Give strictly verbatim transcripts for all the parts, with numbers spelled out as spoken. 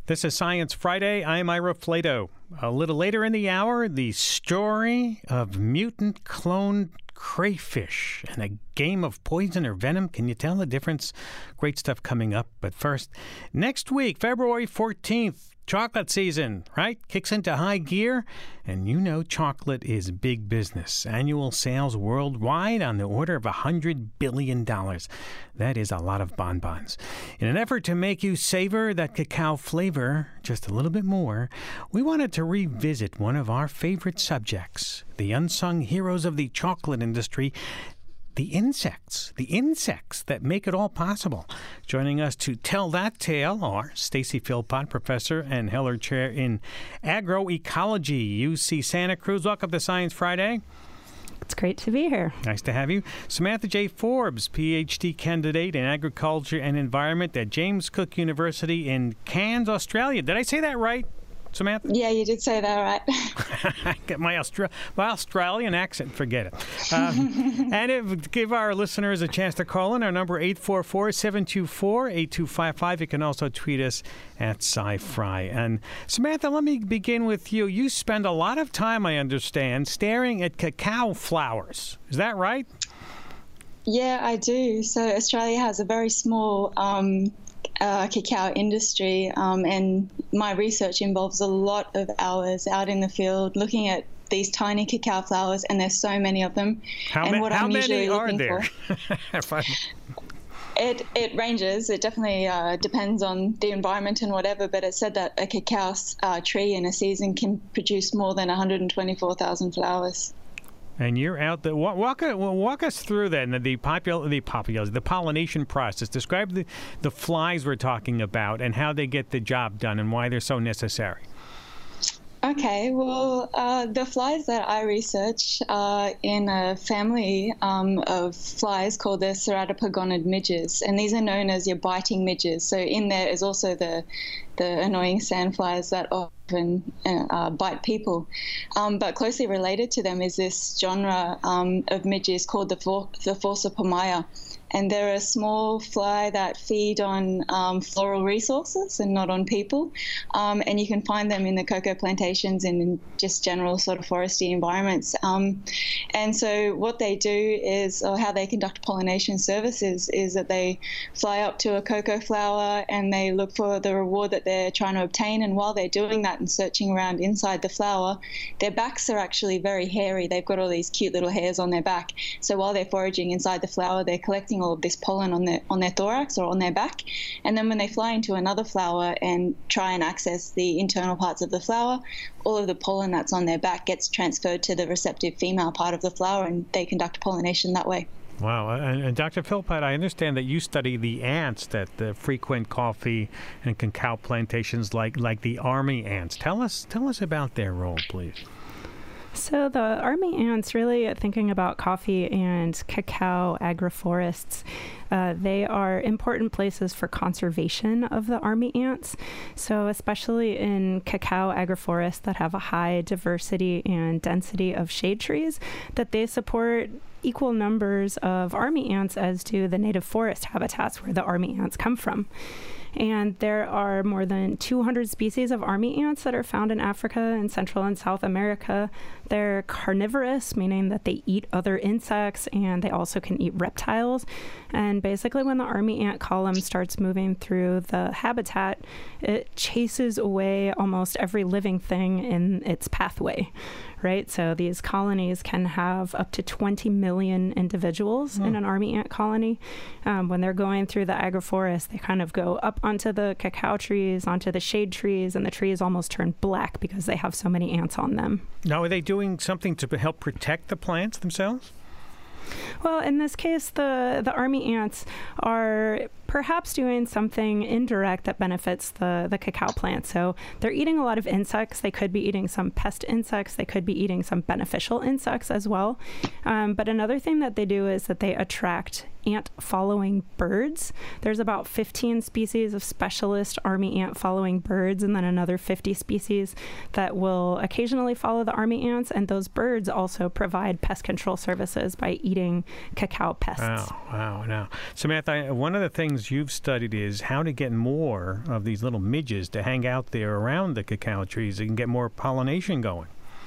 This is Science Friday. I'm Ira Flato. A little later in the hour, the story of mutant cloned crayfish and a game of poison or venom. Can you tell the difference? Great stuff coming up. But first, next week, February fourteenth, chocolate season, right? Kicks into high gear. And you know chocolate is big business. Annual sales worldwide on the order of one hundred billion dollars. That is a lot of bonbons. In an effort to make you savor that cacao flavor just a little bit more, we wanted to revisit one of our favorite subjects, the unsung heroes of the chocolate industry, the insects, the insects that make it all possible. Joining us to tell that tale are Stacy Philpott, professor and Heller Chair in Agroecology, U C Santa Cruz. Welcome to Science Friday. It's great to be here. Nice to have you. Samantha J. Forbes, P H D candidate in agriculture and environment at James Cook University in Cairns, Australia. Did I say that right, Samantha? Yeah, you did say that right. Get my, Austra- my Australian accent, forget it. Um, and if, give our listeners a chance to call in. Our number eight four four, seven two four, eight two five five. You can also tweet us at SciFri. And Samantha, let me begin with you. You spend a lot of time, I understand, staring at cacao flowers. Is that right? Yeah, I do. So Australia has a very small um, Uh, cacao industry, um, and my research involves a lot of hours out in the field looking at these tiny cacao flowers, and there's so many of them. How, and ma- what how I'm many are looking there? For, it it ranges. It definitely uh, depends on the environment and whatever. But it said that a cacao uh, tree in a season can produce more than one hundred twenty-four thousand flowers. And you're out there. Walk, walk, walk us through that, and the popul, the population, the pollination process. Describe the, the flies we're talking about and how they get the job done and why they're so necessary. Okay, well, uh, the flies that I research are in a family um, of flies called the Ceratopogonid midges, and these are known as your biting midges. So in there is also the the annoying sandflies that often uh, bite people. Um, but closely related to them is this genre um, of midges called the, For- the Forcipomia. And they're a small fly that feed on um, floral resources and not on people. Um, and you can find them in the cocoa plantations and in just general sort of foresty environments. Um, and so what they do is, or how they conduct pollination services, is that they fly up to a cocoa flower and they look for the reward that they're trying to obtain. And while they're doing that and searching around inside the flower, their backs are actually very hairy. They've got all these cute little hairs on their back. So while they're foraging inside the flower, they're collecting all of this pollen on their on their thorax or on their back, and then when they fly into another flower and try and access the internal parts of the flower, all of the pollen that's on their back gets transferred to the receptive female part of the flower, and they conduct pollination that way. Wow. And, and Doctor Philpott, I understand that you study the ants that uh, frequent coffee and cacao plantations like like the army ants. Tell us tell us about their role, please. So the army ants, really thinking about coffee and cacao agroforests, uh, they are important places for conservation of the army ants. So especially in cacao agroforests that have a high diversity and density of shade trees, that they support equal numbers of army ants as do the native forest habitats where the army ants come from. And there are more than two hundred species of army ants that are found in Africa and Central and South America. They're carnivorous, meaning that they eat other insects, and they also can eat reptiles. And basically, when the army ant column starts moving through the habitat, it chases away almost every living thing in its pathway, right? So these colonies can have up to twenty million individuals mm. in an army ant colony. Um, when they're going through the agroforest, they kind of go up onto the cacao trees, onto the shade trees, and the trees almost turn black because they have so many ants on them. Now, are they doing something to help protect the plants themselves? Well, in this case, the, the army ants are perhaps doing something indirect that benefits the, the cacao plant. So they're eating a lot of insects. They could be eating some pest insects. They could be eating some beneficial insects as well. Um, but another thing that they do is that they attract ant-following birds. There's about fifteen species of specialist army ant-following birds, and then another fifty species that will occasionally follow the army ants, and those birds also provide pest control services by eating cacao pests. Wow, wow, wow. Samantha, one of the things you've studied is how to get more of these little midges to hang out there around the cacao trees and get more pollination going.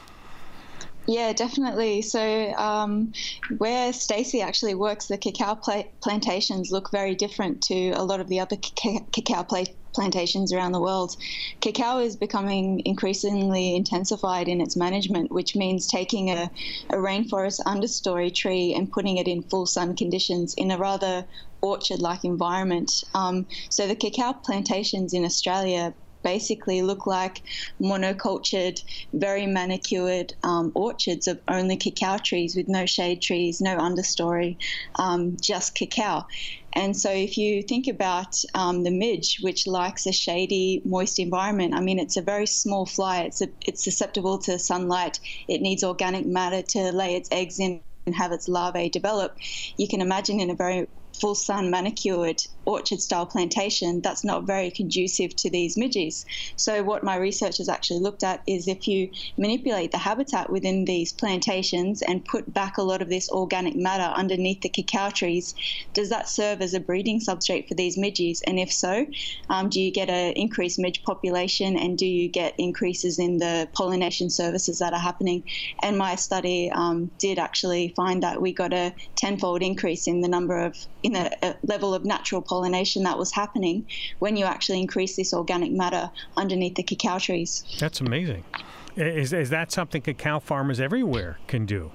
Yeah, definitely. So um, where Stacey actually works, the cacao pla- plantations look very different to a lot of the other ca- cacao pla- plantations around the world. Cacao is becoming increasingly intensified in its management, which means taking a, a rainforest understory tree and putting it in full sun conditions in a rather orchard-like environment. Um, so the cacao plantations in Australia basically look like monocultured, very manicured um, orchards of only cacao trees with no shade trees, no understory, um, just cacao. And so if you think about um, the midge, which likes a shady, moist environment, I mean, it's a very small fly. It's, a, it's susceptible to sunlight. It needs organic matter to lay its eggs in and have its larvae develop. You can imagine in a very full sun manicured orchard style plantation, that's not very conducive to these midges. So what my research has actually looked at is if you manipulate the habitat within these plantations and put back a lot of this organic matter underneath the cacao trees, does that serve as a breeding substrate for these midges? And if so, um, do you get an increased midge population, and do you get increases in the pollination services that are happening? And my study um, did actually find that we got a tenfold increase in the number of in a, a level of natural pollination that was happening when you actually increase this organic matter underneath the cacao trees. That's amazing. Is, is that something cacao farmers everywhere can do?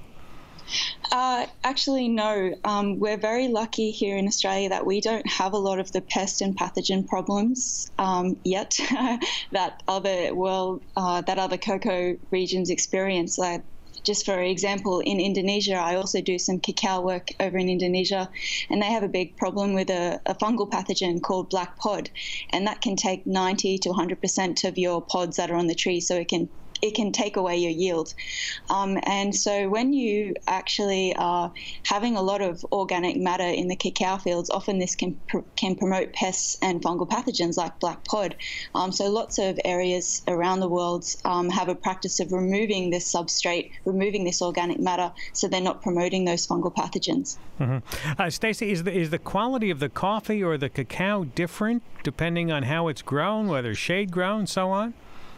Uh, actually, no. Um, we're very lucky here in Australia that we don't have a lot of the pest and pathogen problems um, yet that other well uh, that other cocoa regions experience. Like, just for example, in Indonesia, I also do some cacao work over in Indonesia, and they have a big problem with a, a fungal pathogen called black pod, and that can take ninety to one hundred percent of your pods that are on the tree, so it can it can take away your yield. Um, and so when you actually are having a lot of organic matter in the cacao fields, often this can pr- can promote pests and fungal pathogens like black pod. Um, so lots of areas around the world um, have a practice of removing this substrate, removing this organic matter, so they're not promoting those fungal pathogens. Mm-hmm. Uh, Stacey, is the, is the quality of the coffee or the cacao different depending on how it's grown, whether shade grown, so on?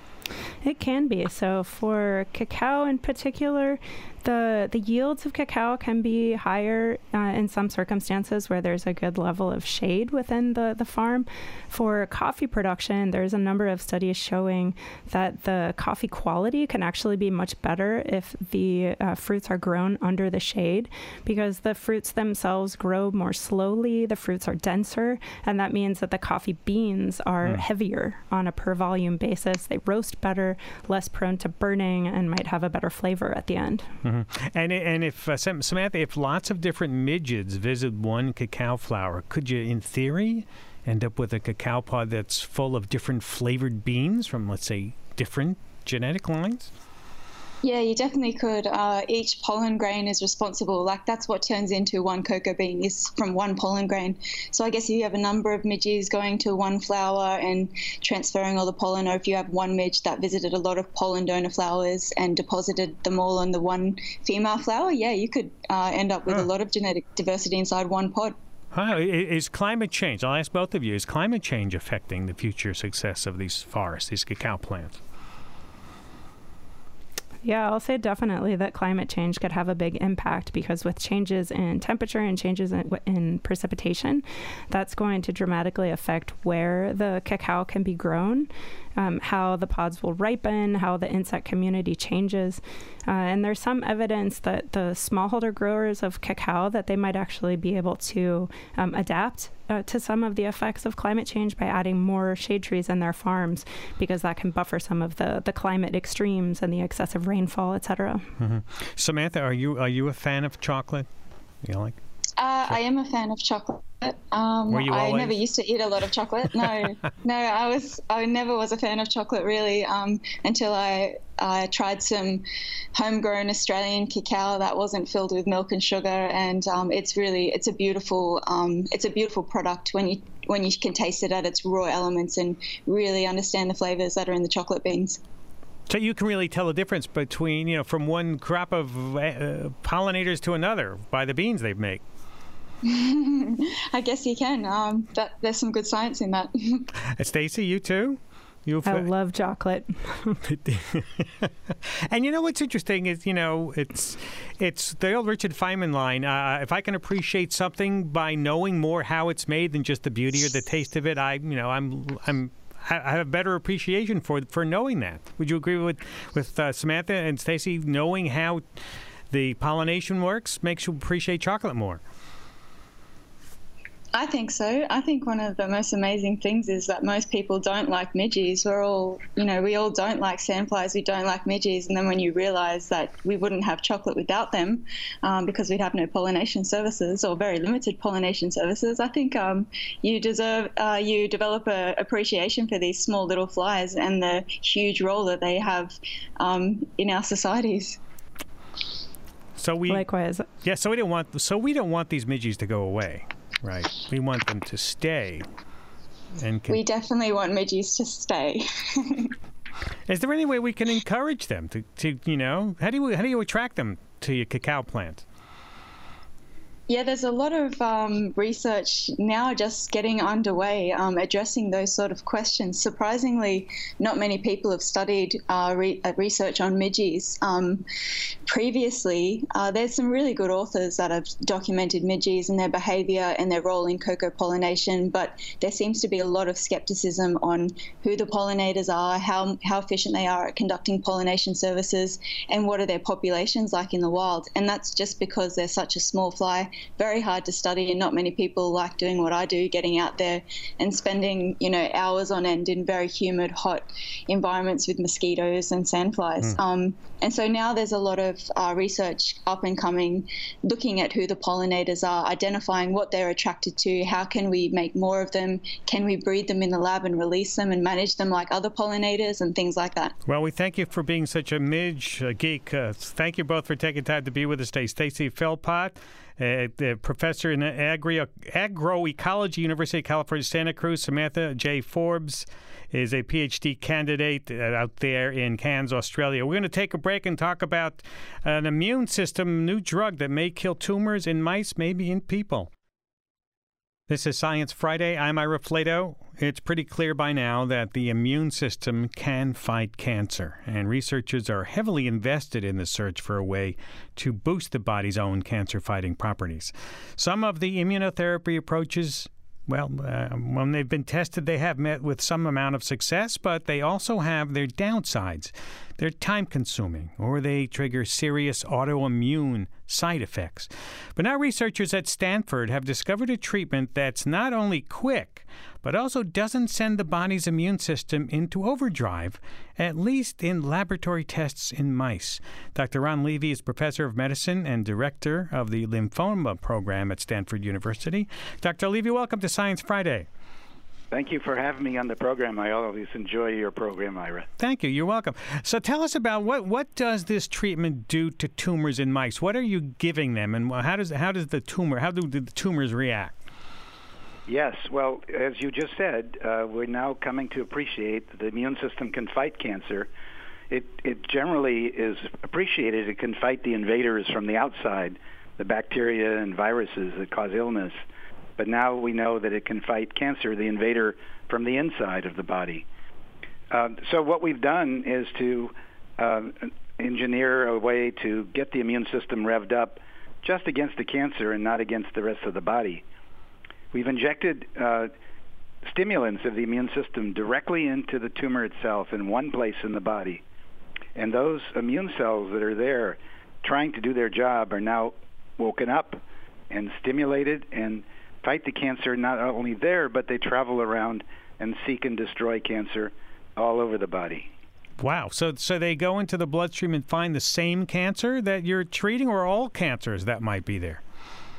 It can be. So for cacao in particular, the the yields of cacao can be higher uh, in some circumstances where there's a good level of shade within the, the farm. For coffee production, there's a number of studies showing that the coffee quality can actually be much better if the uh, fruits are grown under the shade, because the fruits themselves grow more slowly, the fruits are denser, and that means that the coffee beans are mm. heavier on a per volume basis. They roast better, less prone to burning, and might have a better flavor at the end. Mm-hmm. And and if uh, Samantha, if lots of different midges visit one cacao flower, could you, in theory, end up with a cacao pod that's full of different flavored beans from, let's say, different genetic lines? Yeah, you definitely could. Uh, each pollen grain is responsible. Like, that's what turns into one cocoa bean, is from one pollen grain. So I guess if you have a number of midges going to one flower and transferring all the pollen, or if you have one midge that visited a lot of pollen donor flowers and deposited them all on the one female flower, yeah, you could uh, end up with huh. a lot of genetic diversity inside one pod. Huh. Is climate change, I'll ask both of you, is climate change affecting the future success of these forests, these cacao plants? Yeah, I'll say definitely that climate change could have a big impact, because with changes in temperature and changes in, in precipitation, that's going to dramatically affect where the cacao can be grown, um, how the pods will ripen, how the insect community changes. Uh, and there's some evidence that the smallholder growers of cacao, that they might actually be able to um, adapt uh, to some of the effects of climate change by adding more shade trees in their farms, because that can buffer some of the, the climate extremes and the excessive rainfall, et cetera. Mm-hmm. Samantha, are you are you a fan of chocolate? You like? Uh, I am a fan of chocolate. Um, Were you I always? never used to eat a lot of chocolate. No, no, I was. I never was a fan of chocolate really um, until I I tried some homegrown Australian cacao that wasn't filled with milk and sugar, and um, it's really it's a beautiful um, it's a beautiful product when you when you can taste it at its raw elements and really understand the flavors that are in the chocolate beans. So you can really tell the difference between, you know, from one crop of uh, pollinators to another by the beans they make. I guess you can. Um, that, there's some good science in that. Stacy, you too? You've, I love chocolate. And you know what's interesting is, you know, it's it's the old Richard Feynman line. Uh, if I can appreciate something by knowing more how it's made than just the beauty or the taste of it, I, you know, I'm I'm I have a better appreciation for for knowing that. Would you agree with with uh, Samantha and Stacy? Knowing how the pollination works makes you appreciate chocolate more. I think so. I think one of the most amazing things is that most people don't like midges. We're all, you know, we all don't like sandflies. We don't like midges. And then when you realize that we wouldn't have chocolate without them um, because we'd have no pollination services or very limited pollination services, I think um, you deserve, uh, you develop a appreciation for these small little flies and the huge role that they have um, in our societies. So we Likewise. Yeah. So we don't want. So we don't want these midges to go away. Right. We want them to stay. And can, we definitely want midges to stay. Is there any way we can encourage them to, to, you know, how do you how do you attract them to your cacao plant? Yeah, there's a lot of um, research now just getting underway um, addressing those sort of questions. Surprisingly, not many people have studied uh, re uh, research on midges. Um, previously, uh, there's some really good authors that have documented midges and their behavior and their role in cocoa pollination, but there seems to be a lot of skepticism on who the pollinators are, how, how efficient they are at conducting pollination services, and what are their populations like in the wild. And that's just because they're such a small fly. Very hard to study, and not many people like doing what I do, getting out there and spending, you know, hours on end in very humid, hot environments with mosquitoes and sandflies. Mm. Um, and so now there's a lot of uh, research up and coming, looking at who the pollinators are, identifying what they're attracted to, how can we make more of them, can we breed them in the lab and release them and manage them like other pollinators and things like that. Well, we thank you for being such a midge uh, geek. Uh, thank you both for taking time to be with us today. Stacy Philpott, Uh, the professor in agri agroecology, University of California, Santa Cruz. Samantha J. Forbes is a P H D candidate uh, out there in Cairns, Australia. We're going to take a break and talk about an immune system new drug that may kill tumors in mice, maybe in people. This is Science Friday. I'm Ira Flato. It's pretty clear by now that the immune system can fight cancer, and researchers are heavily invested in the search for a way to boost the body's own cancer-fighting properties. Some of the immunotherapy approaches, well, uh, when they've been tested, they have met with some amount of success, but they also have their downsides. They're time-consuming, or they trigger serious autoimmune side effects. But now researchers at Stanford have discovered a treatment that's not only quick, but also doesn't send the body's immune system into overdrive, at least in laboratory tests in mice. Doctor Ron Levy is professor of medicine and director of the lymphoma program at Stanford University. Doctor Levy, welcome to Science Friday. Thank you for having me on the program. I always enjoy your program, Ira. Thank you. You're welcome. So tell us about what what does this treatment do to tumors in mice? What are you giving them, and how does how does the tumor how do the tumors react? Yes. Well, as you just said, uh, we're now coming to appreciate that the immune system can fight cancer. It it generally is appreciated. It can fight the invaders from the outside, the bacteria and viruses that cause illness. But now we know that it can fight cancer, the invader, from the inside of the body. Uh, so what we've done is to uh, engineer a way to get the immune system revved up just against the cancer and not against the rest of the body. We've injected uh, stimulants of the immune system directly into the tumor itself in one place in the body. And those immune cells that are there trying to do their job are now woken up and stimulated and fight the cancer not only there, but they travel around and seek and destroy cancer all over the body. Wow. So so they go into the bloodstream and find the same cancer that you're treating, or all cancers that might be there?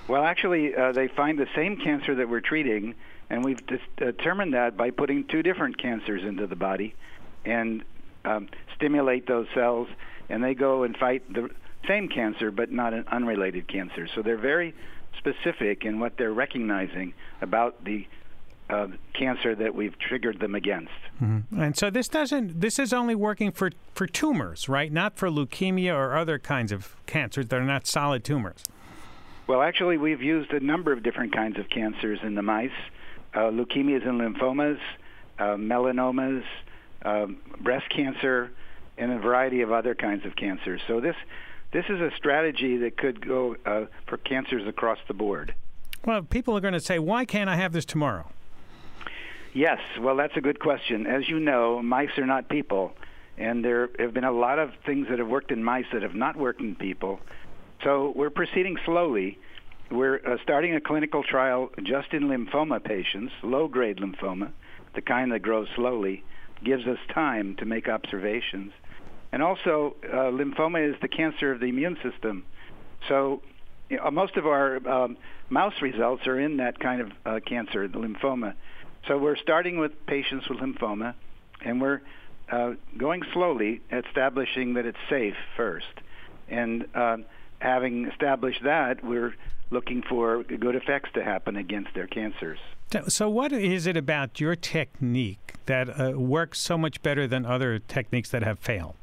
Well, actually, uh, they find the same cancer that we're treating, and we've dis- determined that by putting two different cancers into the body and um, stimulate those cells, and they go and fight the same cancer but not an unrelated cancer. So they're very specific in what they're recognizing about the uh, cancer that we've triggered them against. Mm-hmm. And so this doesn't, this is only working for, for tumors, right? Not for leukemia or other kinds of cancers that are not solid tumors. Well, actually, we've used a number of different kinds of cancers in the mice, uh, leukemias and lymphomas, uh, melanomas, uh, breast cancer, and a variety of other kinds of cancers. So this this is a strategy that could go uh, for cancers across the board. Well, people are going to say, why can't I have this tomorrow? Yes, well, that's a good question. As you know, mice are not people, and there have been a lot of things that have worked in mice that have not worked in people. So we're proceeding slowly. We're uh, starting a clinical trial just in lymphoma patients, low-grade lymphoma, the kind that grows slowly, gives us time to make observations. And also, uh, lymphoma is the cancer of the immune system. So you know, most of our um, mouse results are in that kind of uh, cancer, the lymphoma. So we're starting with patients with lymphoma, and we're uh, going slowly, establishing that it's safe first. And uh, having established that, we're looking for good effects to happen against their cancers. So what is it about your technique that uh, works so much better than other techniques that have failed?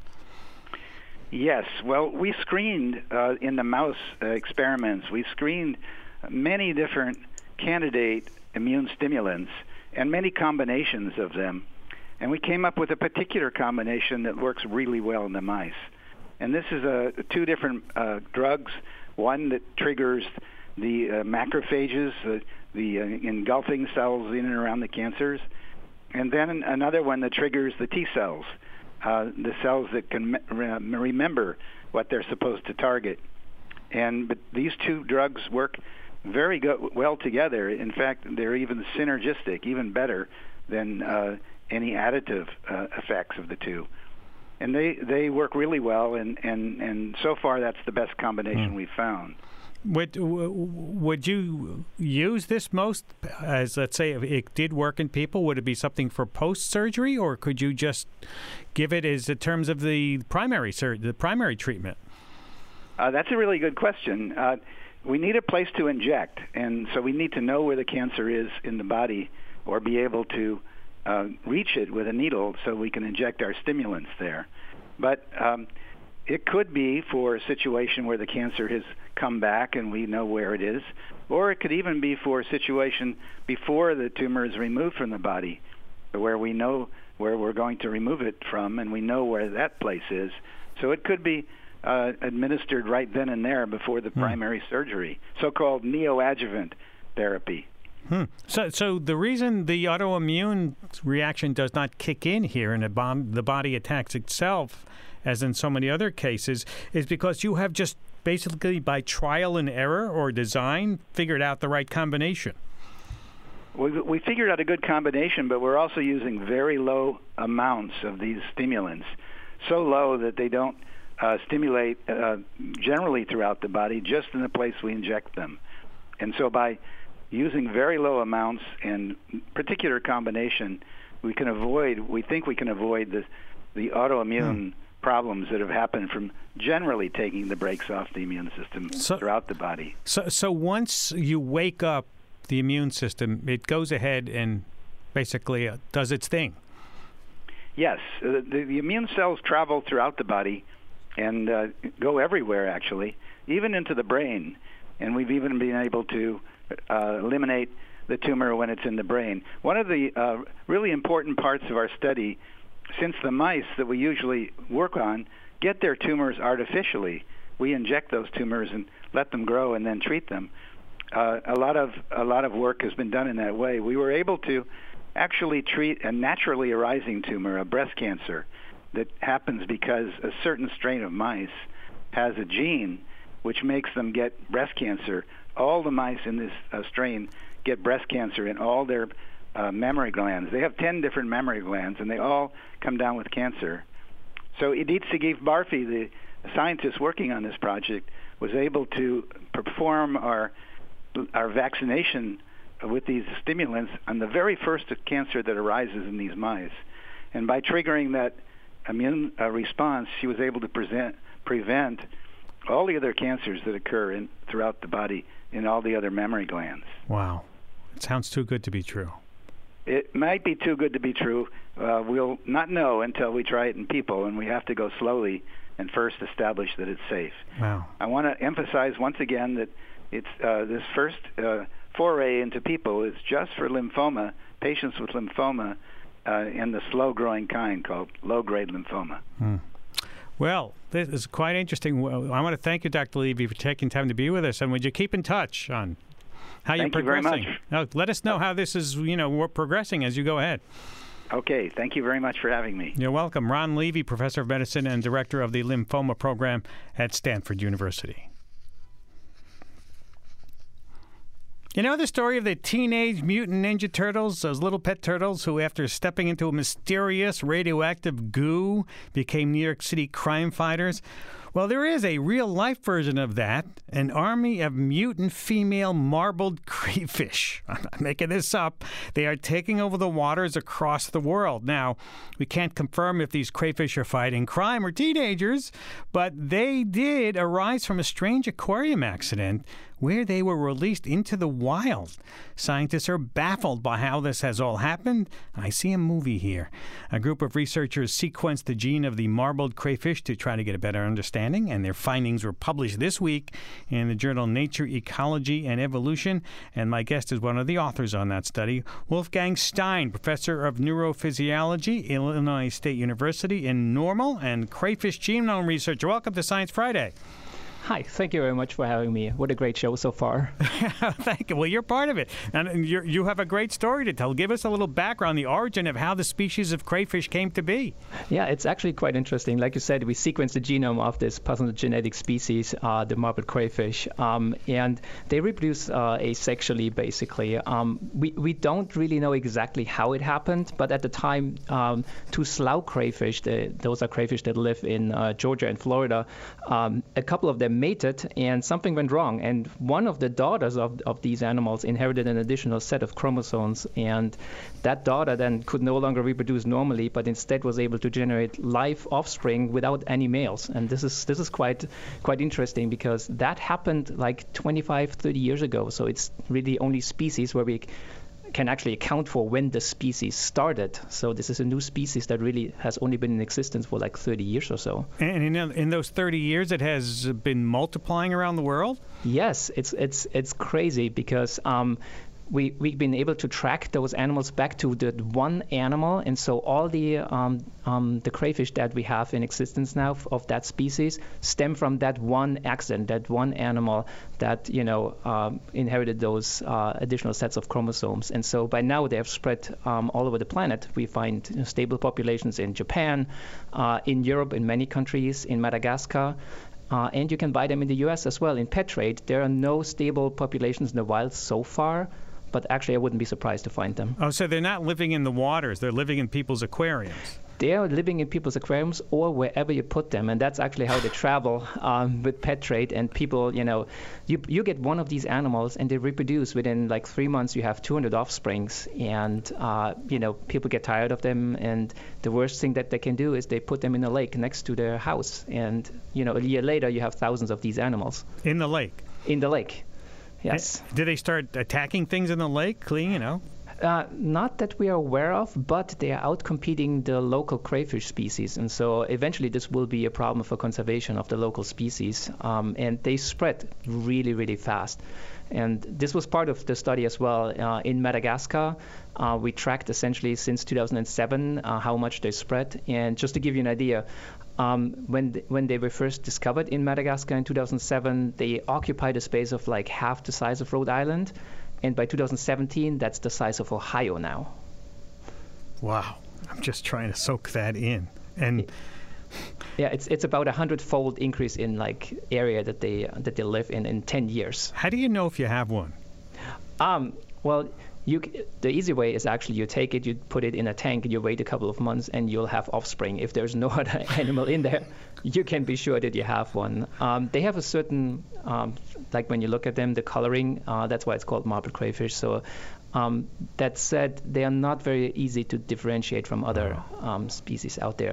Yes. Well, we screened uh, in the mouse uh, experiments, we screened many different candidate immune stimulants and many combinations of them. And we came up with a particular combination that works really well in the mice. And this is uh, two different uh, drugs, one that triggers the uh, macrophages, uh, the uh, engulfing cells in and around the cancers, and then another one that triggers the T cells, uh, the cells that can me- remember what they're supposed to target. And but these two drugs work very go- well together. In fact, they're even synergistic, even better than uh, any additive uh, effects of the two. And they, they work really well, and, and, and so far that's the best combination mm. we've found. Would would you use this most as, let's say, if it did work in people, would it be something for post-surgery, or could you just give it as in terms of the primary sur- the primary treatment? Uh, that's a really good question. Uh, we need a place to inject, and so we need to know where the cancer is in the body or be able to uh, reach it with a needle so we can inject our stimulants there. But um, it could be for a situation where the cancer has come back and we know where it is, or it could even be for a situation before the tumor is removed from the body, where we know where we're going to remove it from and we know where that place is. So it could be uh, administered right then and there before the hmm. primary surgery, so-called neoadjuvant therapy. Hmm. So, so the reason the autoimmune reaction does not kick in here and the, bomb, the body attacks itself, as in so many other cases, is because you have just basically by trial and error or design figured out the right combination. We, we figured out a good combination, but we're also using very low amounts of these stimulants, so low that they don't uh, stimulate uh, generally throughout the body, just in the place we inject them. And so by using very low amounts and particular combination, we can avoid, we think we can avoid the, the autoimmune hmm. problems that have happened from generally taking the brakes off the immune system so, throughout the body. So, so once you wake up the immune system, it goes ahead and basically uh, does its thing. Yes. Uh, the, the immune cells travel throughout the body and uh, go everywhere, actually, even into the brain. And we've even been able to uh, eliminate the tumor when it's in the brain. One of the uh, really important parts of our study, since the mice that we usually work on get their tumors artificially, we inject those tumors and let them grow and then treat them. Uh, a lot of a lot of work has been done in that way. We were able to actually treat a naturally arising tumor, a breast cancer, that happens because a certain strain of mice has a gene which makes them get breast cancer. All the mice in this uh, strain get breast cancer in all their uh, mammary glands. They have ten different mammary glands, and they all come down with cancer. So Idit Segev Barfi, the scientist working on this project, was able to perform our our vaccination with these stimulants on the very first cancer that arises in these mice. And by triggering that immune uh, response, she was able to present, prevent all the other cancers that occur in, throughout the body in all the other mammary glands. Wow. It sounds too good to be true. It might be too good to be true. Uh, we'll not know until we try it in people, and we have to go slowly and first establish that it's safe. Wow. I want to emphasize once again that it's uh, this first uh, foray into people is just for lymphoma, patients with lymphoma uh, in the slow-growing kind called low-grade lymphoma. Hmm. Well, this is quite interesting. I want to thank you, Doctor Levy, for taking time to be with us. And would you keep in touch on how thank you're progressing? You very much. Now, let us know how this is, you know, we're progressing as you go ahead. Okay. Thank you very much for having me. You're welcome. Ron Levy, Professor of Medicine and Director of the Lymphoma Program at Stanford University. You know the story of the Teenage Mutant Ninja Turtles, those little pet turtles who, after stepping into a mysterious radioactive goo, became New York City crime fighters? Well, there is a real-life version of that, an army of mutant female marbled crayfish. I'm not making this up. They are taking over the waters across the world. Now, we can't confirm if these crayfish are fighting crime or teenagers, but they did arise from a strange aquarium accident where they were released into the wild. Scientists are baffled by how this has all happened. I see a movie here. A group of researchers sequenced the gene of the marbled crayfish to try to get a better understanding, and their findings were published this week in the journal Nature, Ecology, and Evolution. And my guest is one of the authors on that study, Wolfgang Stein, professor of neurophysiology, Illinois State University in Normal, and crayfish genome researcher. Welcome to Science Friday. Hi, thank you very much for having me. What a great show so far. Thank you. Well, you're part of it. And you're, you have a great story to tell. Give us a little background, the origin of how the species of crayfish came to be. Yeah, it's actually quite interesting. Like you said, we sequenced the genome of this parthenogenetic species, uh, the marbled crayfish, um, and they reproduce uh, asexually, basically. Um, we, we don't really know exactly how it happened, but at the time, um, two slough crayfish, the, those are crayfish that live in uh, Georgia and Florida, um, a couple of them mated and something went wrong, and one of the daughters of, of these animals inherited an additional set of chromosomes, and that daughter then could no longer reproduce normally, but instead was able to generate live offspring without any males. And this is this is quite quite interesting because that happened like twenty-five, thirty years ago, so it's really only species where we can actually account for when the species started. So this is a new species that really has only been in existence for like thirty years or so. And in, in those thirty years, it has been multiplying around the world? Yes, it's it's it's crazy because um, we, we've been able to track those animals back to the one animal. And so all the um, um, the crayfish that we have in existence now of, of that species stem from that one accident, that one animal that, you know, um, inherited those uh, additional sets of chromosomes. And so by now they have spread um, all over the planet. We find you know, stable populations in Japan, uh, in Europe, in many countries, in Madagascar. Uh, and you can buy them in the U S as well. In pet trade, there are no stable populations in the wild so far, but actually I wouldn't be surprised to find them. Oh, so they're not living in the waters. They're living in people's aquariums. They are living in people's aquariums or wherever you put them, and that's actually how they travel um, with pet trade. And people, you know, you you get one of these animals and they reproduce within like three months. You have two hundred offsprings, and uh, you know, people get tired of them. And the worst thing that they can do is they put them in a lake next to their house, and you know, a year later you have thousands of these animals in the lake. In the lake, yes. Did they start attacking things in the lake? Clean, you know. Uh, not that we are aware of, but they are outcompeting the local crayfish species. And so eventually this will be a problem for conservation of the local species. Um, and they spread really, really fast. And this was part of the study as well. Uh, in Madagascar, uh, we tracked essentially since two thousand seven uh, how much they spread. And just to give you an idea, um, when, th- when they were first discovered in Madagascar in two thousand seven, they occupied a space of like half the size of Rhode Island. And by two thousand seventeen, that's the size of Ohio now. Wow. I'm just trying to soak that in. And yeah, it's it's about a hundred-fold increase in like area that they that they live in in ten years. How do you know if you have one? Um, well, you the easy way is actually you take it, you put it in a tank, you wait a couple of months, and you'll have offspring. If there's no other animal in there, you can be sure that you have one. Um, they have a certain, um, like when you look at them, the coloring, uh, that's why it's called marbled crayfish. So um, that said, they are not very easy to differentiate from other um, species out there.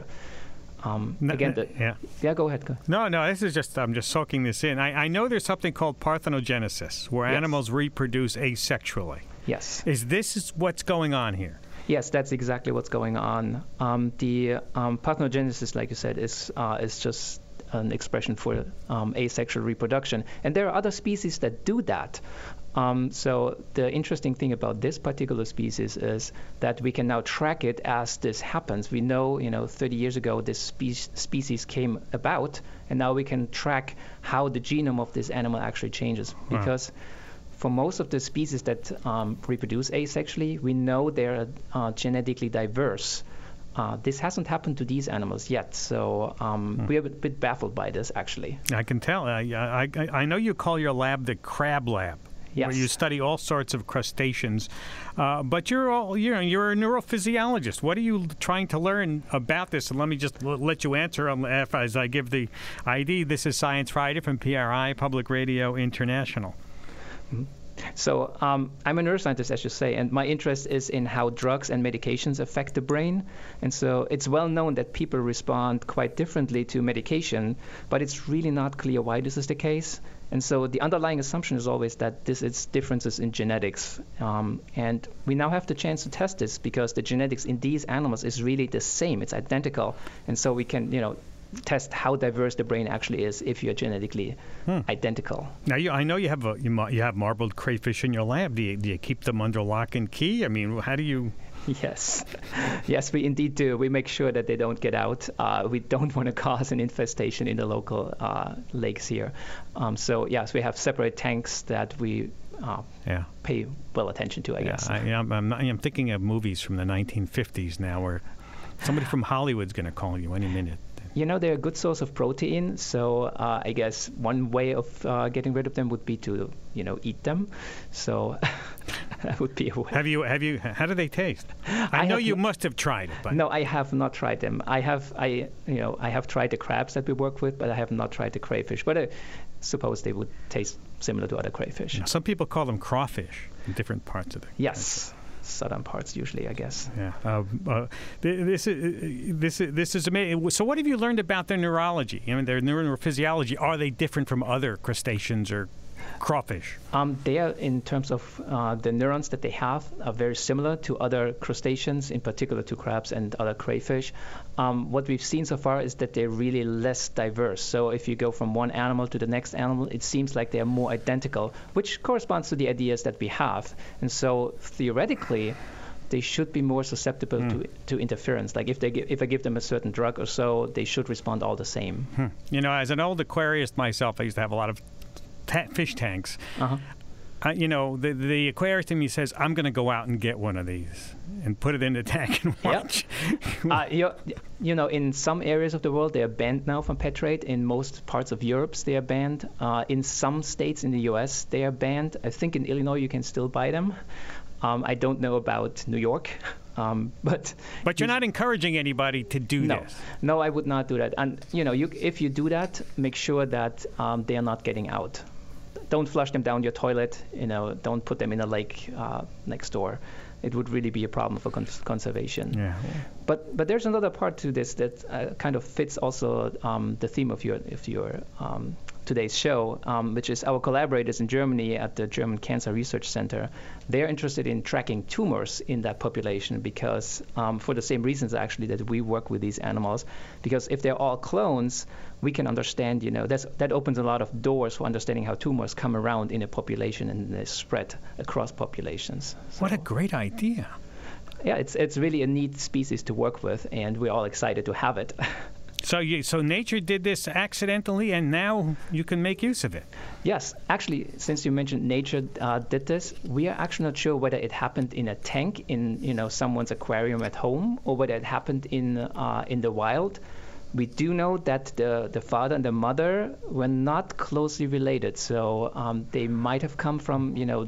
Um, no, again, the, yeah. yeah, go ahead. Go. No, no, this is just, I'm just soaking this in. I, I know there's something called parthenogenesis, where yes. animals reproduce asexually. Yes. Is this what's going on here? Yes, that's exactly what's going on. Um, the um, parthenogenesis, like you said, is uh, is just an expression for um, asexual reproduction. And there are other species that do that. Um, so the interesting thing about this particular species is that we can now track it as this happens. We know, you know, thirty years ago this spe- species came about, and now we can track how the genome of this animal actually changes. Wow. Because for most of the species that um, reproduce asexually, we know they're uh, genetically diverse. Uh, this hasn't happened to these animals yet, so um, hmm. we're a bit baffled by this, actually. I can tell. I, I, I know you call your lab the Crab Lab. Yes. Where you study all sorts of crustaceans, uh, but you're all you know you're a neurophysiologist. What are you trying to learn about this? And let me just l- let you answer as I give the I D. This is Science Friday from P R I, Public Radio International. Mm-hmm. So um, I'm a neuroscientist, as you say, and my interest is in how drugs and medications affect the brain. And so it's well known that people respond quite differently to medication, but it's really not clear why this is the case. And so the underlying assumption is always that this is differences in genetics. Um, and we now have the chance to test this because the genetics in these animals is really the same. It's identical. And so we can, you know, test how diverse the brain actually is if you're genetically hmm. identical. Now, you, I know you have a, you, you have marbled crayfish in your lab. Do you, do you keep them under lock and key? I mean, how do you... Yes. Yes, we indeed do. We make sure that they don't get out. Uh, we don't want to cause an infestation in the local uh, lakes here. Um, so, yes, we have separate tanks that we uh, yeah. pay well attention to, I yeah, guess. I, I'm, I'm, I'm thinking of movies from the nineteen fifties now where somebody from Hollywood's going to call you any minute. You know, they're a good source of protein, so uh, I guess one way of uh, getting rid of them would be to, you know, eat them. So that would be a way. Have you, have you, how do they taste? I, I know you must have tried it, but. No, I have not tried them. I have, I, you know, I have tried the crabs that we work with, but I have not tried the crayfish. But I suppose they would taste similar to other crayfish. Some people call them crawfish in different parts of the Yes. country. Southern parts usually, I guess. Yeah. Uh, uh, this is this is this is amazing. So, what have you learned about their neurology? I mean, their neurophysiology. Are they different from other crustaceans or crawfish? Um, they are, in terms of uh, the neurons that they have, are very similar to other crustaceans, in particular to crabs and other crayfish. Um, what we've seen so far is that they're really less diverse. So if you go from one animal to the next animal, it seems like they're more identical, which corresponds to the ideas that we have. And so theoretically, they should be more susceptible mm. to to interference. Like if they give, if I give them a certain drug or so, they should respond all the same. Hmm. You know, as an old aquarist myself, I used to have a lot of ta- fish tanks. Uh-huh. Uh, you know, the the aquarist in me says, I'm going to go out and get one of these and put it in the tank and watch. Yep. uh, you, you know, in some areas of the world, they are banned now from pet trade. In most parts of Europe, they are banned. Uh, in some states in the U S, they are banned. I think in Illinois, you can still buy them. Um, I don't know about New York. Um, but but you're not encouraging anybody to do no, this. No, I would not do that. And, you know, you, if you do that, make sure that um, they are not getting out. Don't flush them down your toilet. You know, don't put them in a lake uh, next door. It would really be a problem for cons- conservation. Yeah. But but there's another part to this that uh, kind of fits also um, the theme of your of your um, today's show, um, which is our collaborators in Germany at the German Cancer Research Center. They're interested in tracking tumors in that population because um, for the same reasons actually that we work with these animals. Because if they're all clones, we can understand, you know, that's, that opens a lot of doors for understanding how tumors come around in a population and they spread across populations. So, what a great idea. Yeah, it's it's really a neat species to work with, and we're all excited to have it. So you, so nature did this accidentally, and now you can make use of it. Yes, actually, since you mentioned nature uh, did this, we are actually not sure whether it happened in a tank in, you know, someone's aquarium at home, or whether it happened in uh, in the wild. We do know that the the father and the mother were not closely related, so um, they might have come from, you know,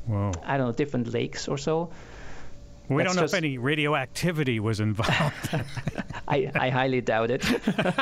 Whoa. I don't know, different lakes or so. We That's don't know just... if any radioactivity was involved. I, I highly doubt it.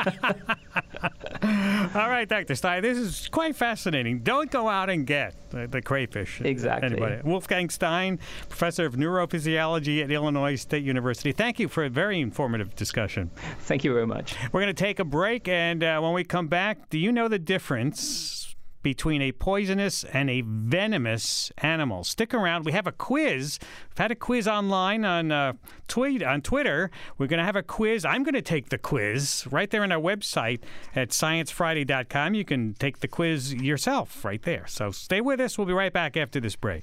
All right, Doctor Stein, this is quite fascinating. Don't go out and get the, the crayfish. Exactly. Anybody. Wolfgang Stein, professor of neurophysiology at Illinois State University. Thank you for a very informative discussion. Thank you very much. We're going to take a break, and uh, when we come back, do you know the difference between a poisonous and a venomous animal? Stick around. We have a quiz. We've had a quiz online on uh, tweet on Twitter. We're going to have a quiz. I'm going to take the quiz right there on our website at science friday dot com. You can take the quiz yourself right there. So stay with us. We'll be right back after this break.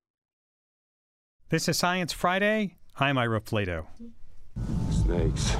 This is Science Friday. I'm Ira Flato. Snakes.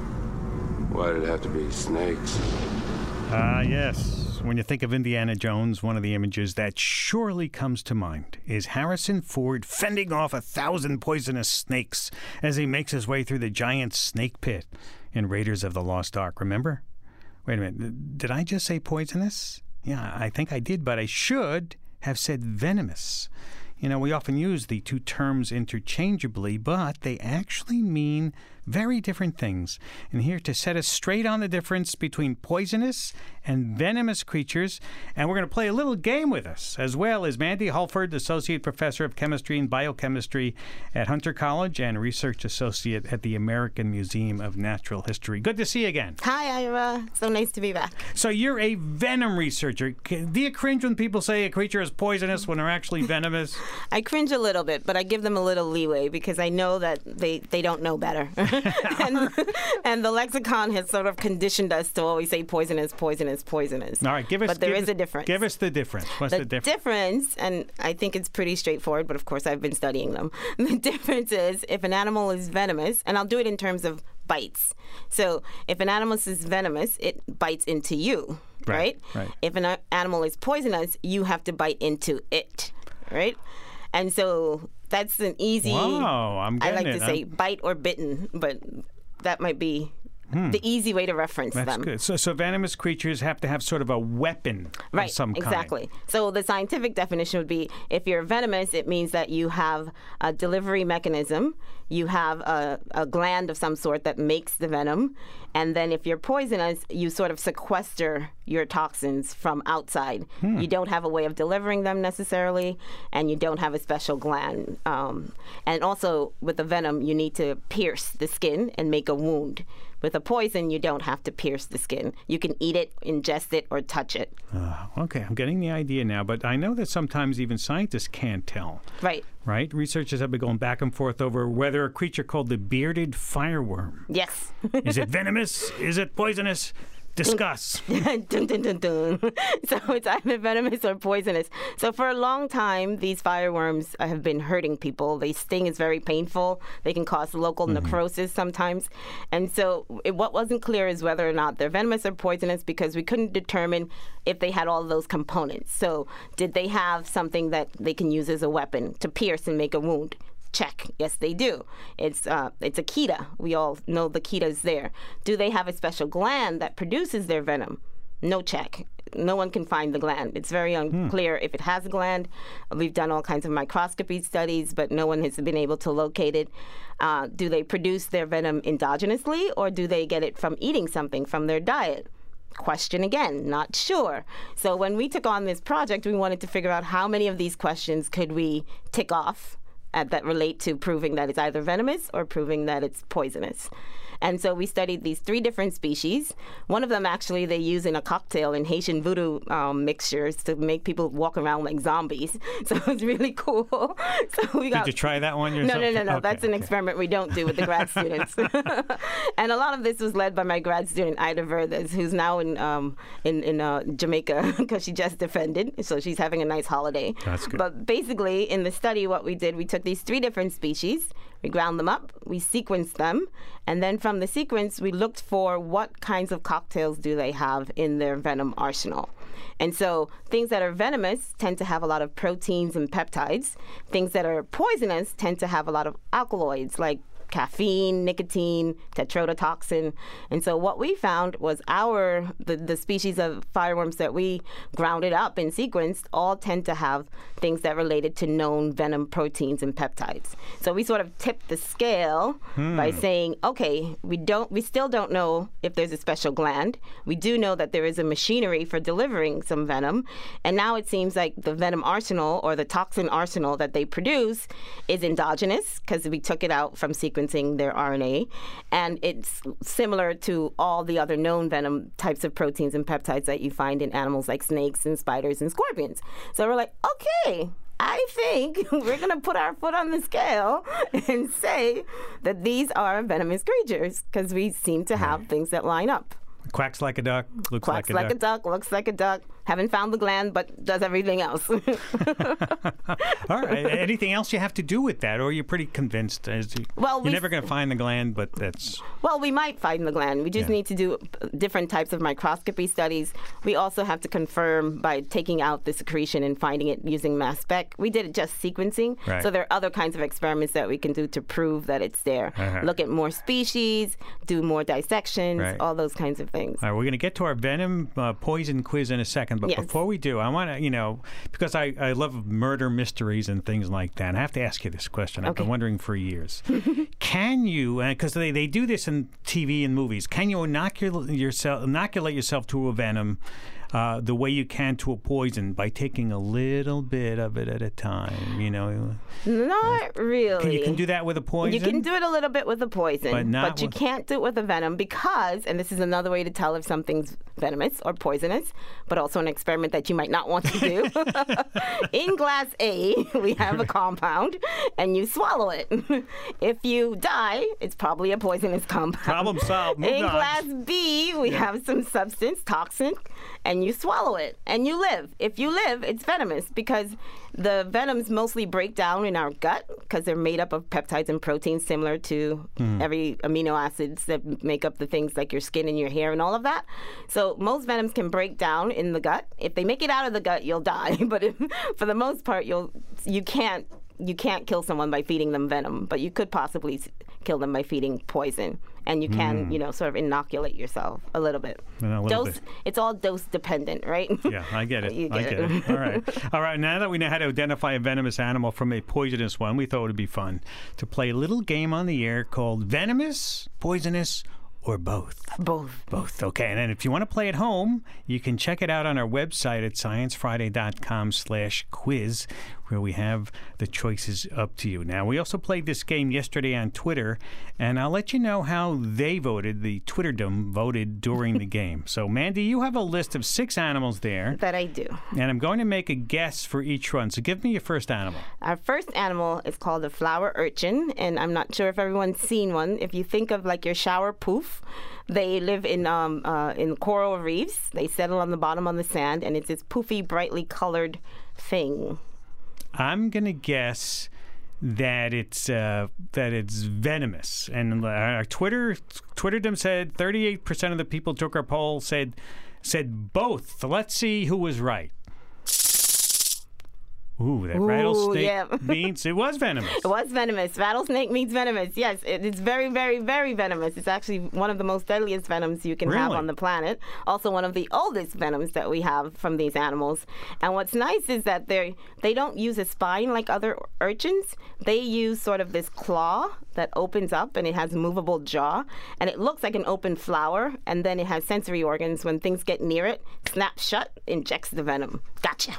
Why did it have to be snakes? Ah, uh, yes. When you think of Indiana Jones, one of the images that surely comes to mind is Harrison Ford fending off a thousand poisonous snakes as he makes his way through the giant snake pit in Raiders of the Lost Ark. Remember? Wait a minute. Did I just say poisonous? Yeah, I think I did, but I should have said venomous. You know, we often use the two terms interchangeably, but they actually mean very different things. And here to set us straight on the difference between poisonous and venomous creatures, and we're going to play a little game with us, as well as Mandy Hulford, Associate Professor of Chemistry and Biochemistry at Hunter College and Research Associate at the American Museum of Natural History. Good to see you again. Hi, Ira. So nice to be back. So you're a venom researcher. Do you cringe when people say a creature is poisonous when they're actually venomous? I cringe a little bit, but I give them a little leeway because I know that they, they don't know better. and, and the lexicon has sort of conditioned us to always say poisonous, poisonous, poisonous. All right, give us. But there give is us, a difference. Give us the difference. What's the, the difference? difference, and I think it's pretty straightforward, but of course I've been studying them. The difference is if an animal is venomous, and I'll do it in terms of bites. So if an animal is venomous, it bites into you, right? Right. right. If an animal is poisonous, you have to bite into it, right? And so that's an easy. Wow, I'm getting I like it. to say I'm... bite or bitten, but that might be hmm. the easy way to reference That's them. That's good. So, so venomous creatures have to have sort of a weapon right, of some kind. Exactly. So the scientific definition would be if you're venomous, it means that you have a delivery mechanism, you have a, a gland of some sort that makes the venom, and then if you're poisonous, you sort of sequester your toxins from outside. Hmm. You don't have a way of delivering them necessarily, and you don't have a special gland. Um, and also, with the venom, you need to pierce the skin and make a wound. With a poison, you don't have to pierce the skin. You can eat it, ingest it, or touch it. Uh, okay, I'm getting the idea now, but I know that sometimes even scientists can't tell. Right. Right? Researchers have been going back and forth over whether a creature called the bearded fireworm. Yes. Is it venomous? Is it poisonous? Discuss. dun, dun, dun, dun. So it's either venomous or poisonous. So for a long time, these fireworms have been hurting people. They sting is very painful. They can cause local mm-hmm. necrosis sometimes. And so it, what wasn't clear is whether or not they're venomous or poisonous because we couldn't determine if they had all of those components. So did they have something that they can use as a weapon to pierce and make a wound? Check. Yes, they do. It's uh, it's a cheetah. We all know the cheetah is there. Do they have a special gland that produces their venom? No check. No one can find the gland. It's very unclear hmm. if it has a gland. We've done all kinds of microscopy studies, but no one has been able to locate it. Uh, do they produce their venom endogenously, or do they get it from eating something from their diet? Question again, not sure. So when we took on this project, we wanted to figure out how many of these questions could we tick off that relate to proving that it's either venomous or proving that it's poisonous. And so we studied these three different species. One of them, actually, they use in a cocktail in Haitian voodoo um, mixtures to make people walk around like zombies. So it's really cool. So we got, Did you try that one yourself? No, no, no, no. Okay, That's an okay. experiment we don't do with the grad students. And a lot of this was led by my grad student, Ida Verdes, who's now in um, in, in uh, Jamaica because she just defended. So she's having a nice holiday. That's good. But basically, in the study, what we did, we took these three different species. We ground them up, we sequenced them, and then from the sequence, we looked for what kinds of cocktails do they have in their venom arsenal. And so things that are venomous tend to have a lot of proteins and peptides. Things that are poisonous tend to have a lot of alkaloids, like caffeine, nicotine, tetrodotoxin. And so what we found was our, the, the species of fireworms that we grounded up and sequenced all tend to have things that related to known venom proteins and peptides. So we sort of tipped the scale hmm. by saying, okay, we don't, we still don't know if there's a special gland. We do know that there is a machinery for delivering some venom. And now it seems like the venom arsenal or the toxin arsenal that they produce is endogenous because we took it out from sequencing their R N A. And it's similar to all the other known venom types of proteins and peptides that you find in animals like snakes and spiders and scorpions. So we're like, okay, I think we're going to put our foot on the scale and say that these are venomous creatures because we seem to have right. things that line up. Quacks like a duck, looks Quacks like a like duck. a duck, looks like a duck. Haven't found the gland, but does everything else. All right. Anything else you have to do with that, or you're pretty convinced? As you, well, you're we, never going to find the gland, but that's... Well, we might find the gland. We just yeah. need to do different types of microscopy studies. We also have to confirm by taking out the secretion and finding it using mass spec. We did it just sequencing. Right. So there are other kinds of experiments that we can do to prove that it's there. Uh-huh. Look at more species, do more dissections, right. all those kinds of things. All right, we're going to get to our venom uh, poison quiz in a second, but yes. before we do, I want to, you know, because I, I love murder mysteries and things like that. And I have to ask you this question. I've okay. been wondering for years. Can you, because they, they do this in T V and movies, can you inoculate yourself, inoculate yourself to a venom uh, the way you can to a poison by taking a little bit of it at a time, you know? Not really. Can, you can do that with a poison? You can do it a little bit with a poison, but, not but you with... can't do it with a venom because, and this is another way to tell if something's venomous or poisonous, but also an experiment that you might not want to do. In glass A, we have a compound, and you swallow it. If you die, it's probably a poisonous compound. Problem solved. Move In on. glass B, we yeah. have some substance, toxin, and you swallow it, and you live. If you live, it's venomous because the venoms mostly break down in our gut because they're made up of peptides and proteins similar to mm. every amino acids that make up the things like your skin and your hair and all of that. So most venoms can break down in the gut. If they make it out of the gut, you'll die. But if, for the most part, you'll you can't you can't kill someone by feeding them venom, but you could possibly kill them by feeding poison. And you can, mm. you know, sort of inoculate yourself a little bit. A little dose, bit. It's all dose dependent, right? Yeah, I get it. you get I get it. it. All right. All right. Now that we know how to identify a venomous animal from a poisonous one, we thought it would be fun to play a little game on the air called Venomous, Poisonous, or Both. Both. Both. Okay. And then if you want to play at home, you can check it out on our website at science friday dot com slash quiz, where we have the choices up to you. Now, we also played this game yesterday on Twitter, and I'll let you know how they voted, the Twitterdom voted during the game. So, Mandy, you have a list of six animals there. That I do. And I'm going to make a guess for each one. So give me your first animal. Our first animal is called a flower urchin, and I'm not sure if everyone's seen one. If you think of like your shower poof, they live in um, uh, in coral reefs. They settle on the bottom on the sand, and it's this poofy, brightly colored thing. I'm gonna guess that it's uh, that it's venomous. And our Twitter Twitterdom said thirty-eight percent of the people took our poll said said both. So let's see who was right. Ooh, that Ooh, rattlesnake yeah. means it was venomous. It was venomous. Rattlesnake means venomous. Yes, it, it's very, very, very venomous. It's actually one of the most deadliest venoms you can really? have on the planet. Also one of the oldest venoms that we have from these animals. And what's nice is that they they don't use a spine like other urchins. They use sort of this claw that opens up, and it has a movable jaw. And it looks like an open flower, and then it has sensory organs. When things get near it, snaps shut, injects the venom. Gotcha.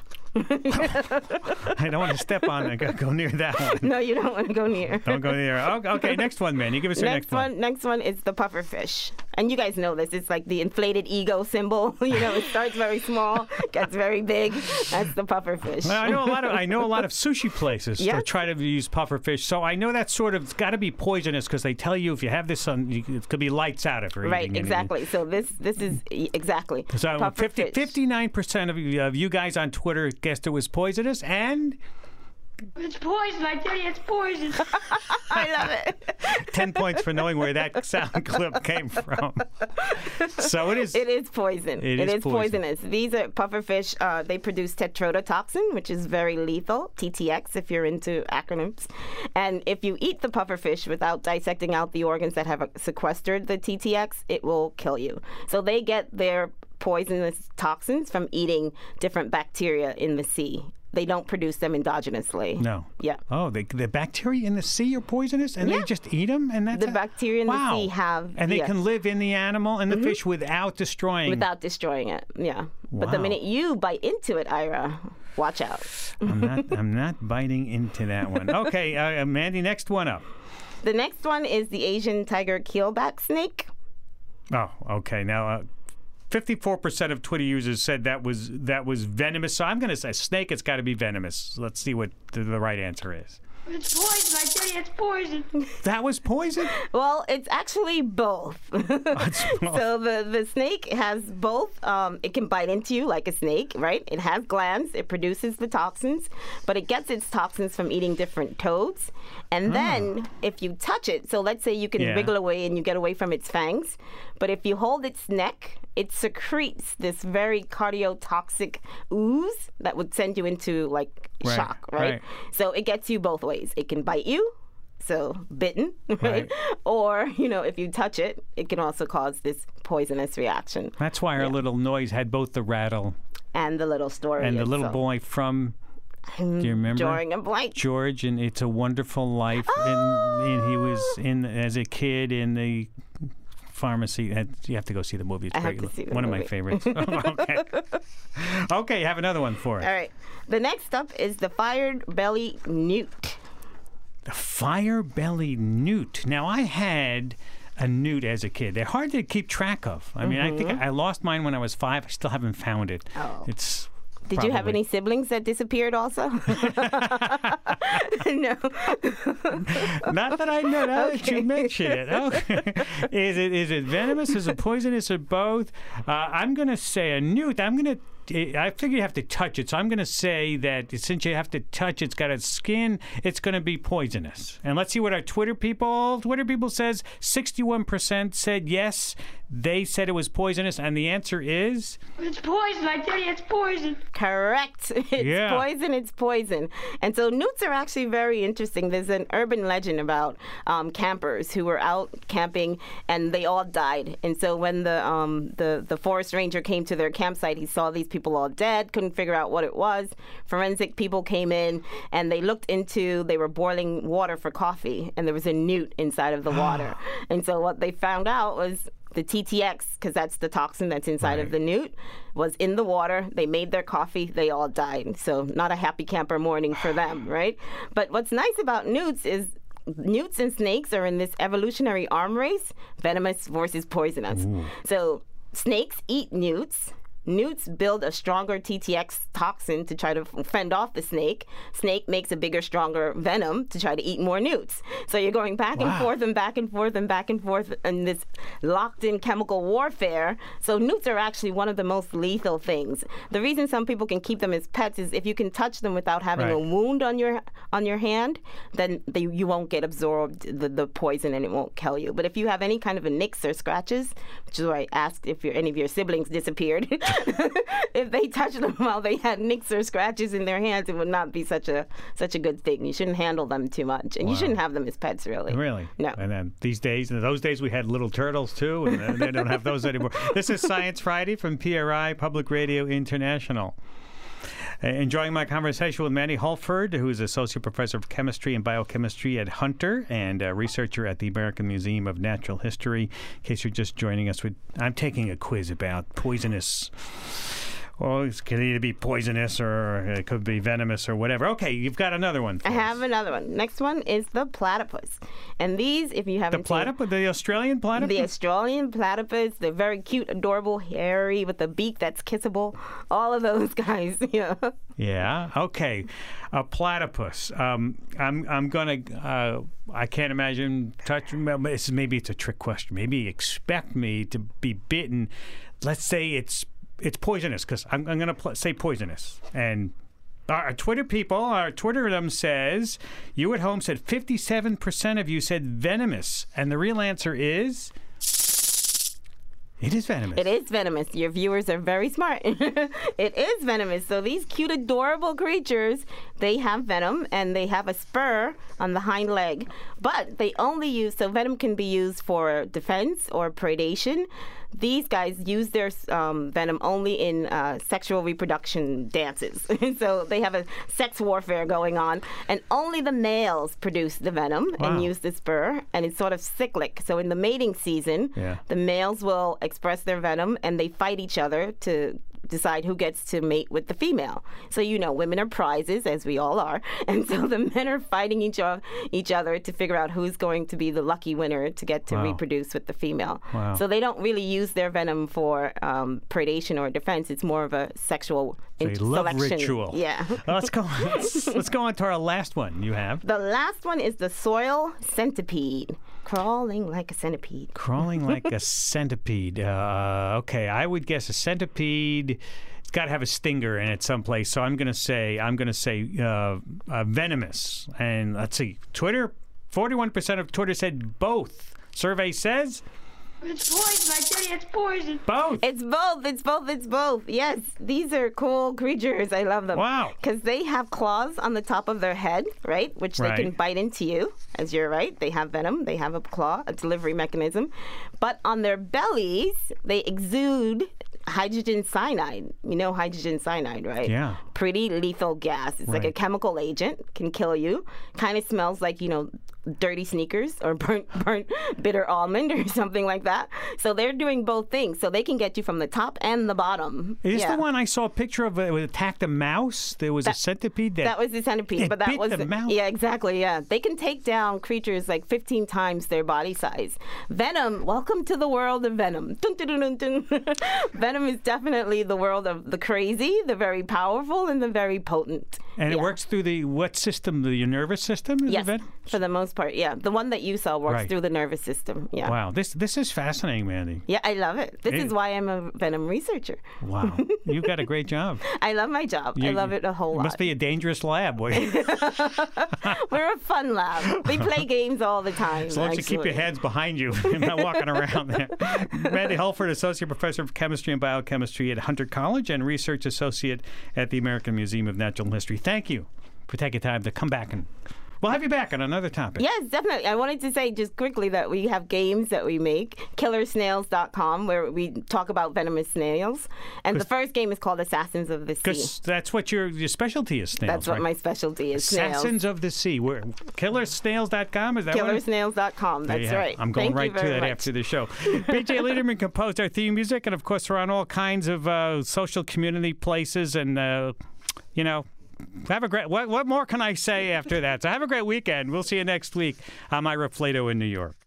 I don't want to step on it. Go, go near that one. No, you don't want to go near. Don't go near. Oh, okay, next one, man. You give us your next, next one. one. Next one is the pufferfish. And you guys know this. It's like the inflated ego symbol. You know, it starts very small, gets very big. That's the pufferfish. Well, I know a lot of I know a lot of sushi places yes. that try to use pufferfish. So I know that's sort of it's got to be poisonous because they tell you if you have this on, you, it could be lights out if you're right, eating exactly. anything. So this this is exactly. So fifty, fifty-nine percent of you, of you guys on Twitter guessed it was poisonous, and It's poison. I tell you, it's poison. I love it. Ten points for knowing where that sound clip came from. So it is. It is poison. It, it is, is poison. poisonous. These are pufferfish. Uh, they produce tetrodotoxin, which is very lethal. T T X, if you're into acronyms. And if you eat the pufferfish without dissecting out the organs that have sequestered the T T X, it will kill you. So they get their poisonous toxins from eating different bacteria in the sea. They don't produce them endogenously. No. Yeah. Oh, they, the bacteria in the sea are poisonous, and Yeah. they just eat them, and that's The a- bacteria in wow. the sea have... and they yes. can live in the animal and the fish without destroying. Without destroying it, yeah. But the Wow. minute you bite into it, Ira, watch out. I'm not. I'm not biting into that one. Okay, uh, Mandy, next one up. The next one is the Asian tiger keelback snake. Oh, okay. Now, uh, fifty-four percent of Twitter users said that was that was venomous. So I'm going to say snake. It's got to be venomous. Let's see what the, the right answer is. It's poison. I tell you, it's poison. That was poison. Well, it's actually both. So the, the snake has both. Um, it can bite into you like a snake, right? It has glands. It produces the toxins, but it gets its toxins from eating different toads. And then if you touch it, so let's say you can Yeah. wriggle away and you get away from its fangs, but if you hold its neck, it secretes this very cardiotoxic ooze that would send you into like Right, shock, right? right. So it gets you both ways. It can bite you, so bitten, right? Right. Or, you know, if you touch it, it can also cause this poisonous reaction. That's why our little noise had both the rattle And the little story. and the little itself. boy from. Do you remember? Drawing a blank. George and It's a Wonderful Life, and, and he was in as a kid in the pharmacy. You have to go see the movie. It's I have great. to see the one of my movie. favorites. Okay. Okay, have another one for us. All right. The next up is the fired belly newt. The fire-bellied newt. Now, I had a newt as a kid. They're hard to keep track of. I mean, I think I lost mine when I was five. I still haven't found it. Oh. It's Did you have probably- any siblings that disappeared also? No. Not that I know. Now that you Okay. mention it. Okay. Is it is it venomous? Is it poisonous? Or both? Uh, I'm going to say a newt. I'm going to. I figure you have to touch it, so I'm going to say that since you have to touch, it's got a skin. It's going to be poisonous. And let's see what our Twitter people. Twitter people says sixty-one percent said yes. They said it was poisonous, and the answer is It's poison. I tell you, it's poison. Correct. It's Yeah. poison. It's poison. And so newts are actually very interesting. There's an urban legend about um, campers who were out camping and they all died. And so when the um, the the forest ranger came to their campsite, he saw these people all dead. Couldn't figure out what it was. Forensic people came in and they looked into. They were boiling water for coffee, and there was a newt inside of the water. And so what they found out was the T T X, because that's the toxin that's inside Right. of the newt, was in the water. They made their coffee. They all died. So not a happy camper morning for them, right? But what's nice about newts is newts and snakes are in this evolutionary arm race, venomous versus poisonous. So snakes eat newts. Newts build a stronger T T X toxin to try to fend off the snake. Snake makes a bigger, stronger venom to try to eat more newts. So you're going back and Wow. forth and back and forth and back and forth in this locked-in chemical warfare. So newts are actually one of the most lethal things. The reason some people can keep them as pets is if you can touch them without having a Right. wound on your on your hand, then they, you won't get absorbed the, the poison and it won't kill you. But if you have any kind of a nicks or scratches, which is why I asked if your, any of your siblings disappeared, if they touched them while they had nicks or scratches in their hands, it would not be such a such a good thing. You shouldn't handle them too much, and you Wow. shouldn't have them as pets, really. Really? No. And then these days, in those days, we had little turtles too, and uh, they don't have those anymore. This is Science Friday from P R I Public Radio International. Uh, enjoying my conversation with Mandy Holford, who is Associate Professor of Chemistry and Biochemistry at Hunter and a researcher at the American Museum of Natural History. In case you're just joining us, with, I'm taking a quiz about poisonous. Well, it could either be poisonous or it could be venomous or whatever. Okay, you've got another one. for I us. have another one. Next one is the platypus, and these, if you The haven't seen, platypus, the Australian platypus? the Australian platypus, they're very cute, adorable, hairy, with a beak that's kissable. All of those guys, yeah. Yeah. Okay. A platypus. Um, I'm. I'm gonna. Uh, I can't imagine touching. well, This maybe it's a trick question. Maybe expect me to be bitten. Let's say it's it's poisonous because I'm. I'm gonna pl- say poisonous. And Our Twitter people, our Twitter them says, you at home said fifty-seven percent of you said venomous. And the real answer is... It is venomous. It is venomous. Your viewers are very smart. It is venomous. So these cute, adorable creatures, they have venom, and they have a spur on the hind leg. But they only use, so venom can be used for defense or predation. These guys use their um, venom only in uh, sexual reproduction dances. So they have a sex warfare going on, and only the males produce the venom Wow. and use the spur, and it's sort of cyclic. So in the mating season, Yeah. the males will express their venom, and they fight each other to decide who gets to mate with the female. So, you know, women are prizes, as we all are, and so the men are fighting each, o- each other to figure out who's going to be the lucky winner to get to Wow. reproduce with the female. Wow. So they don't really use their venom for um, predation or defense. It's more of a sexual A in- love selection. ritual. Yeah. Well, let's go. Let's, let's go on to our last one. You have The last one is the soil centipede, crawling like a centipede. crawling like a centipede. Uh, okay, I would guess a centipede. It's got to have a stinger in it someplace. So I'm going to say I'm going to say uh, uh, venomous. And let's see, Twitter. forty-one percent of Twitter said both. Survey says It's poison. I tell you, it's poison. both. It's both. It's both. It's both. Yes, these are cool creatures. I love them. Wow. Because they have claws on the top of their head, right? Which Right. they can bite into you, as you're right. They have venom. They have a claw, a delivery mechanism. But on their bellies, they exude hydrogen cyanide. You know hydrogen cyanide, right? Yeah. Pretty lethal gas. It's like a Right. chemical agent, can kill you. Kind of smells like, you know, dirty sneakers or burnt, burnt bitter almond or something like that. So they're doing both things. So they can get you from the top and the bottom. Is this yeah. the one I saw a picture of? It attacked a mouse. There was a centipede that. That was the centipede, It but that bit was the mouse? yeah, exactly. Yeah, they can take down creatures like fifteen times their body size. Venom, welcome to the world of venom. Dun, dun, dun, dun, dun. Venom is definitely the world of the crazy, the very powerful, and the very potent. and it Yeah. works through the what system? The your nervous system? Is Yes, it venom? for the most part. Yeah, the one that you saw works Right. through the nervous system. Yeah. Wow, this this is fascinating, Mandy. Yeah, I love it. This It- is why I'm a venom researcher. Wow, you got a great job. I love my job. I You- love it a whole It lot. must be a dangerous lab. Boy. We're a fun lab. We play games all the time. As long as you keep your actually. hands behind you and not walking around there. Mandy Holford, Associate Professor of Chemistry and Biochemistry at Hunter College and Research Associate at the American Museum of Natural History. Thank you for taking time to come back, and we'll have you back on another topic. Yes, definitely. I wanted to say just quickly that we have games that we make, killer snails dot com, where we talk about venomous snails. And the first game is called Assassins of the Sea. Because that's what your your specialty is, snails. That's what right? my specialty is, snails. Assassins of the Sea. We're, killer snails dot com, is that what killer it- snails dot com. There That's you have it. right. I'm going Thank right you to very that much. after the show. B J Liederman composed our theme music, and of course, we're on all kinds of uh, social community places, and uh, you know. Have a great. What, what more can I say after that? So have a great weekend. We'll see you next week. I'm Ira Flato in New York.